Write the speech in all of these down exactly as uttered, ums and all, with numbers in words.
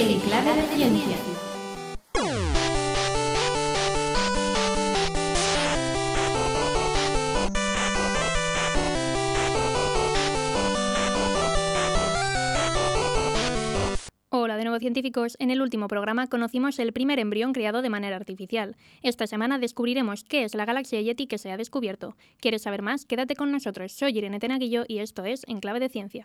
En Clave de Ciencia. Hola de nuevo, científicos. En el último programa conocimos el primer embrión creado de manera artificial. Esta semana descubriremos qué es la galaxia Yeti que se ha descubierto. ¿Quieres saber más? Quédate con nosotros. Soy Irene Tenaguillo y esto es En Clave de Ciencia.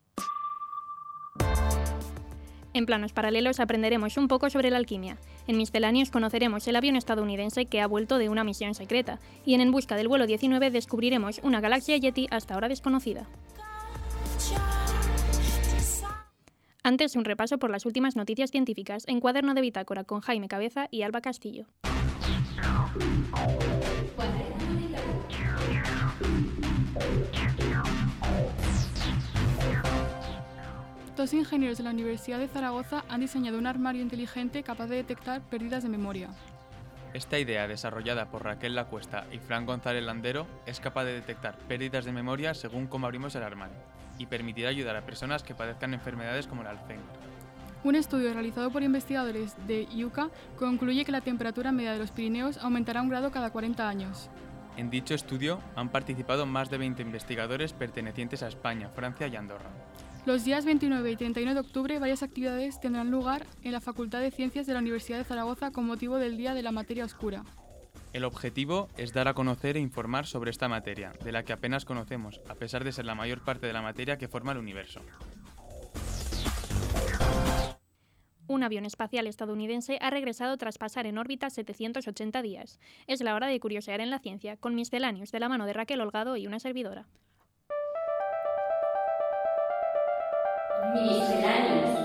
En planos paralelos aprenderemos un poco sobre la alquimia. En Misceláneos conoceremos el avión estadounidense que ha vuelto de una misión secreta. Y en En busca del vuelo diecinueve descubriremos una galaxia Yeti hasta ahora desconocida. Antes, un repaso por las últimas noticias científicas en Cuaderno de Bitácora con Jaime Cabeza y Alba Castillo. Dos ingenieros de la Universidad de Zaragoza han diseñado un armario inteligente capaz de detectar pérdidas de memoria. Esta idea, desarrollada por Raquel Lacuesta y Fran González Landero, es capaz de detectar pérdidas de memoria según cómo abrimos el armario y permitirá ayudar a personas que padezcan enfermedades como el Alzheimer. Un estudio realizado por investigadores de I U C A concluye que la temperatura media de los Pirineos aumentará un grado cada cuarenta años. En dicho estudio han participado más de veinte investigadores pertenecientes a España, Francia y Andorra. Los días veintinueve y treinta y uno de octubre varias actividades tendrán lugar en la Facultad de Ciencias de la Universidad de Zaragoza con motivo del Día de la Materia Oscura. El objetivo es dar a conocer e informar sobre esta materia, de la que apenas conocemos, a pesar de ser la mayor parte de la materia que forma el universo. Un avión espacial estadounidense ha regresado tras pasar en órbita setecientos ochenta días. Es la hora de curiosear en la ciencia, con Misceláneos de la mano de Raquel Holgado y una servidora. Misceláneos.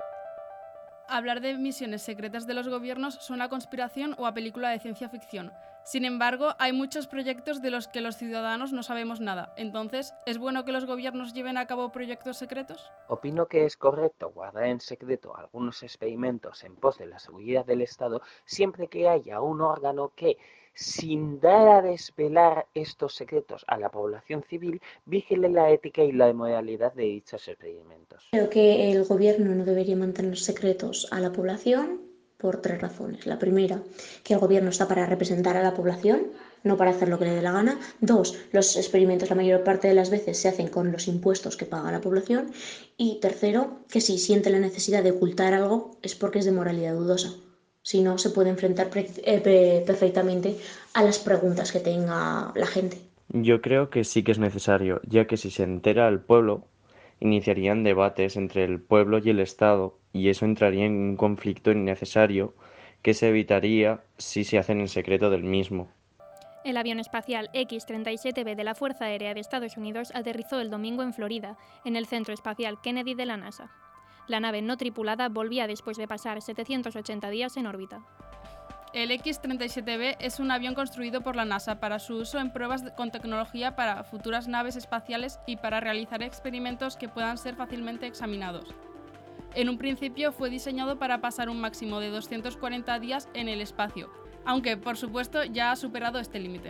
Hablar de misiones secretas de los gobiernos suena a conspiración o a película de ciencia ficción. Sin embargo, hay muchos proyectos de los que los ciudadanos no sabemos nada. Entonces, ¿es bueno que los gobiernos lleven a cabo proyectos secretos? Opino que es correcto guardar en secreto algunos experimentos en pos de la seguridad del Estado siempre que haya un órgano que, sin dar a desvelar estos secretos a la población civil, vigile la ética y la moralidad de dichos experimentos. Creo que el gobierno no debería mantener secretos a la población por tres razones. La primera, que el gobierno está para representar a la población, no para hacer lo que le dé la gana. Dos, los experimentos la mayor parte de las veces se hacen con los impuestos que paga la población. Y tercero, que si siente la necesidad de ocultar algo es porque es de moralidad dudosa. Si no, se puede enfrentar pre- eh, perfectamente a las preguntas que tenga la gente. Yo creo que sí que es necesario, ya que si se entera al pueblo, iniciarían debates entre el pueblo y el Estado, y eso entraría en un conflicto innecesario que se evitaría si se hacen en secreto del mismo. El avión espacial equis treinta y siete be de la Fuerza Aérea de Estados Unidos aterrizó el domingo en Florida, en el Centro Espacial Kennedy de la NASA. La nave no tripulada volvía después de pasar setecientos ochenta días en órbita. El equis treinta y siete be es un avión construido por la NASA para su uso en pruebas con tecnología para futuras naves espaciales y para realizar experimentos que puedan ser fácilmente examinados. En un principio fue diseñado para pasar un máximo de doscientos cuarenta días en el espacio, aunque, por supuesto, ya ha superado este límite.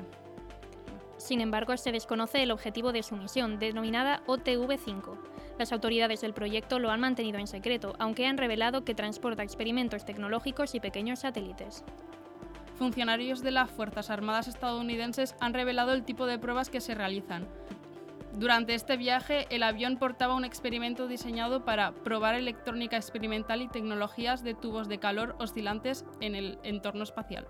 Sin embargo, se desconoce el objetivo de su misión, denominada O T V cinco. Las autoridades del proyecto lo han mantenido en secreto, aunque han revelado que transporta experimentos tecnológicos y pequeños satélites. Funcionarios de las Fuerzas Armadas estadounidenses han revelado el tipo de pruebas que se realizan. Durante este viaje, el avión portaba un experimento diseñado para probar electrónica experimental y tecnologías de tubos de calor oscilantes en el entorno espacial.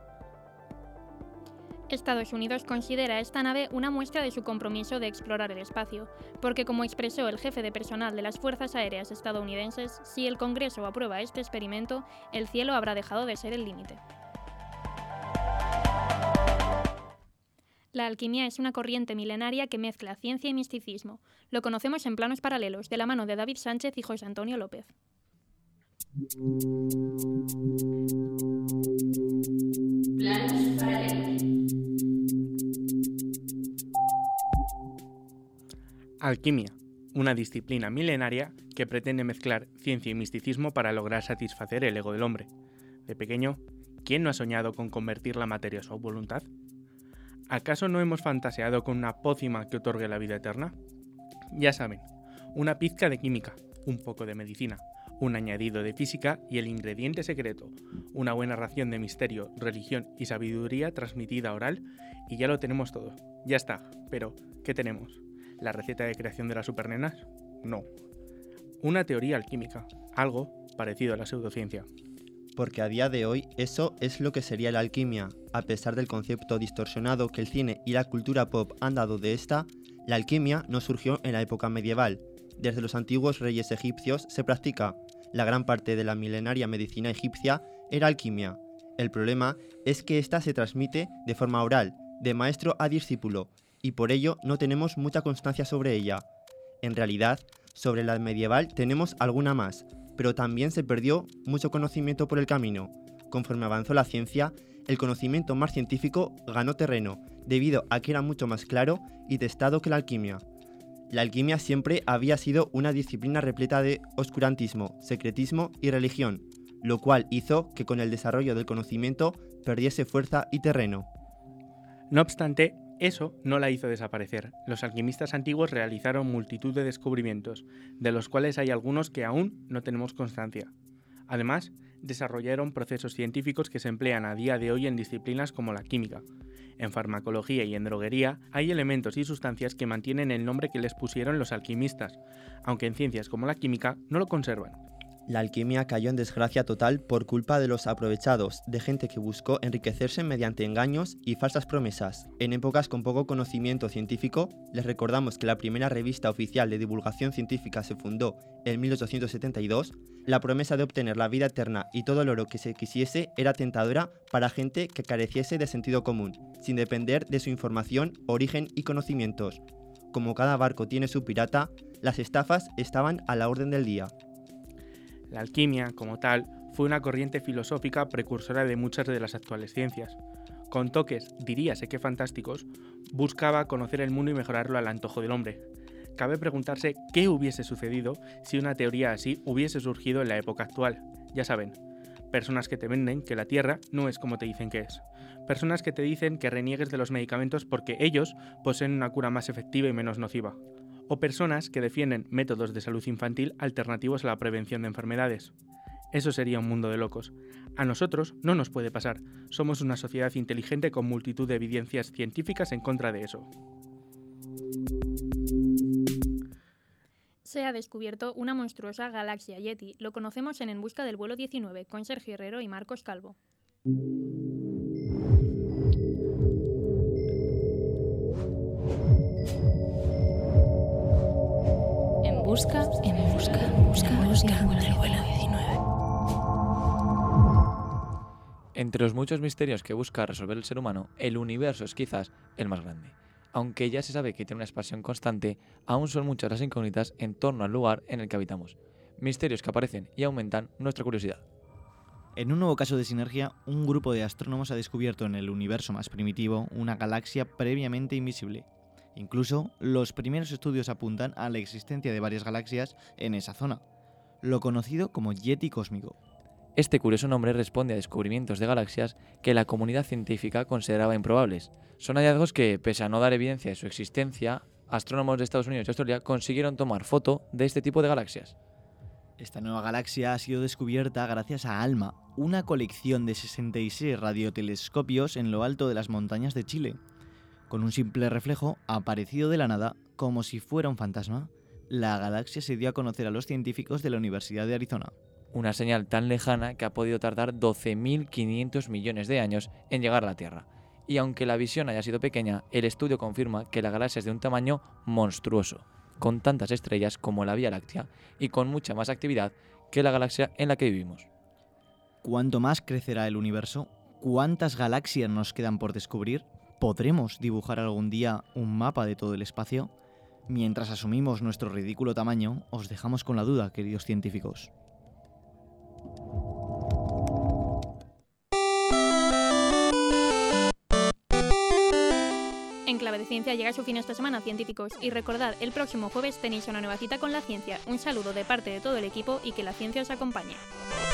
Estados Unidos considera esta nave una muestra de su compromiso de explorar el espacio, porque como expresó el jefe de personal de las Fuerzas Aéreas estadounidenses, si el Congreso aprueba este experimento, el cielo habrá dejado de ser el límite. La alquimia es una corriente milenaria que mezcla ciencia y misticismo. Lo conocemos en Planos Paralelos, de la mano de David Sánchez y José Antonio López. Planos Paralelos. Alquimia, una disciplina milenaria que pretende mezclar ciencia y misticismo para lograr satisfacer el ego del hombre. De pequeño, ¿quién no ha soñado con convertir la materia a su voluntad? ¿Acaso no hemos fantaseado con una pócima que otorgue la vida eterna? Ya saben, una pizca de química, un poco de medicina, un añadido de física y el ingrediente secreto, una buena ración de misterio, religión y sabiduría transmitida oral, y ya lo tenemos todo. Ya está, pero ¿qué tenemos? ¿La receta de creación de las supernenas? No. Una teoría alquímica, algo parecido a la pseudociencia. Porque a día de hoy eso es lo que sería la alquimia. A pesar del concepto distorsionado que el cine y la cultura pop han dado de esta, la alquimia no surgió en la época medieval. Desde los antiguos reyes egipcios se practica. La gran parte de la milenaria medicina egipcia era alquimia. El problema es que esta se transmite de forma oral, de maestro a discípulo, y por ello no tenemos mucha constancia sobre ella. En realidad, sobre la medieval tenemos alguna más, pero también se perdió mucho conocimiento por el camino. Conforme avanzó la ciencia, el conocimiento más científico ganó terreno, debido a que era mucho más claro y testado que la alquimia. La alquimia siempre había sido una disciplina repleta de oscurantismo, secretismo y religión, lo cual hizo que con el desarrollo del conocimiento perdiese fuerza y terreno. No obstante, eso no la hizo desaparecer. Los alquimistas antiguos realizaron multitud de descubrimientos, de los cuales hay algunos que aún no tenemos constancia. Además, desarrollaron procesos científicos que se emplean a día de hoy en disciplinas como la química. En farmacología y en droguería hay elementos y sustancias que mantienen el nombre que les pusieron los alquimistas, aunque en ciencias como la química no lo conservan. La alquimia cayó en desgracia total por culpa de los aprovechados, de gente que buscó enriquecerse mediante engaños y falsas promesas. En épocas con poco conocimiento científico, les recordamos que la primera revista oficial de divulgación científica se fundó en mil ochocientos setenta y dos, la promesa de obtener la vida eterna y todo el oro que se quisiese era tentadora para gente que careciese de sentido común, sin depender de su información, origen y conocimientos. Como cada barco tiene su pirata, las estafas estaban a la orden del día. La alquimia, como tal, fue una corriente filosófica precursora de muchas de las actuales ciencias. Con toques, diríase que fantásticos, buscaba conocer el mundo y mejorarlo al antojo del hombre. Cabe preguntarse qué hubiese sucedido si una teoría así hubiese surgido en la época actual. Ya saben, personas que te venden que la Tierra no es como te dicen que es. Personas que te dicen que reniegues de los medicamentos porque ellos poseen una cura más efectiva y menos nociva. O personas que defienden métodos de salud infantil alternativos a la prevención de enfermedades. Eso sería un mundo de locos. A nosotros no nos puede pasar. Somos una sociedad inteligente con multitud de evidencias científicas en contra de eso. Se ha descubierto una monstruosa galaxia Yeti. Lo conocemos en En busca del vuelo diecinueve, con Sergio Herrero y Marcos Calvo. En busca, en busca, en busca, en busca del vuelo diecinueve. Entre los muchos misterios que busca resolver el ser humano, el universo es quizás el más grande. Aunque ya se sabe que tiene una expansión constante, aún son muchas las incógnitas en torno al lugar en el que habitamos. Misterios que aparecen y aumentan nuestra curiosidad. En un nuevo caso de sinergia, un grupo de astrónomos ha descubierto en el universo más primitivo una galaxia previamente invisible. Incluso, los primeros estudios apuntan a la existencia de varias galaxias en esa zona, lo conocido como Yeti cósmico. Este curioso nombre responde a descubrimientos de galaxias que la comunidad científica consideraba improbables. Son hallazgos que, pese a no dar evidencia de su existencia, astrónomos de Estados Unidos y Australia consiguieron tomar foto de este tipo de galaxias. Esta nueva galaxia ha sido descubierta gracias a ALMA, una colección de sesenta y seis radiotelescopios en lo alto de las montañas de Chile. Con un simple reflejo, aparecido de la nada, como si fuera un fantasma, la galaxia se dio a conocer a los científicos de la Universidad de Arizona. Una señal tan lejana que ha podido tardar doce mil quinientos millones de años en llegar a la Tierra. Y aunque la visión haya sido pequeña, el estudio confirma que la galaxia es de un tamaño monstruoso, con tantas estrellas como la Vía Láctea y con mucha más actividad que la galaxia en la que vivimos. ¿Cuánto más crecerá el universo? ¿Cuántas galaxias nos quedan por descubrir? ¿Podremos dibujar algún día un mapa de todo el espacio? Mientras asumimos nuestro ridículo tamaño, os dejamos con la duda, queridos científicos. En Clave de Ciencia llega a su fin esta semana, científicos, y recordad, el próximo jueves tenéis una nueva cita con la ciencia. Un saludo de parte de todo el equipo y que la ciencia os acompañe.